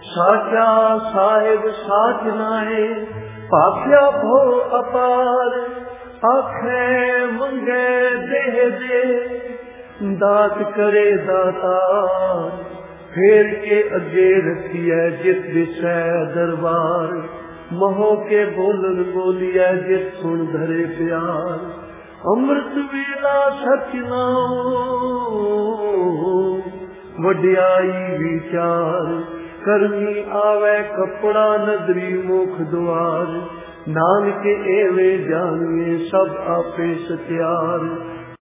ਸਾਚਾ ਸਾਹਿਬ ਸਾਚ ਨਾਏ, ਭਾਖਿਆ ਭੋ ਅਪਾਰ। ਆਖੇ ਮੰਗੇ ਦੇਹ ਦੇ, ਦਾਤ ਕਰੇ ਦਾਤਾਰ। ਫੇਰ ਕੇ ਅੱਗੇ ਰੱਖੀਐ ਜਿਸ ਦਿਸੈ ਦਰਬਾਰ। ਮਹੋ ਕੇ ਬੋਲਣ ਬੋਲੀਐ ਜਿਸ ਸੁਣ ਧਰੇ ਪਿਆਰ। ਅੰਮ੍ਰਿਤ ਵੇਲਾ ਸਚ ਨਾਉ, ਵਡਿਆਈ ਵਿਚਾਰ। ਕਰਮੀ ਆਵੈ ਕੱਪੜਾ ਨਦਰੀ ਮੁਖ ਦੁਆਰ। ਨਾਨਕ ਏਵੇਂ ਜਾਣੀਏ ਸਭ ਆਪੇ ਸਤਿਆਰ।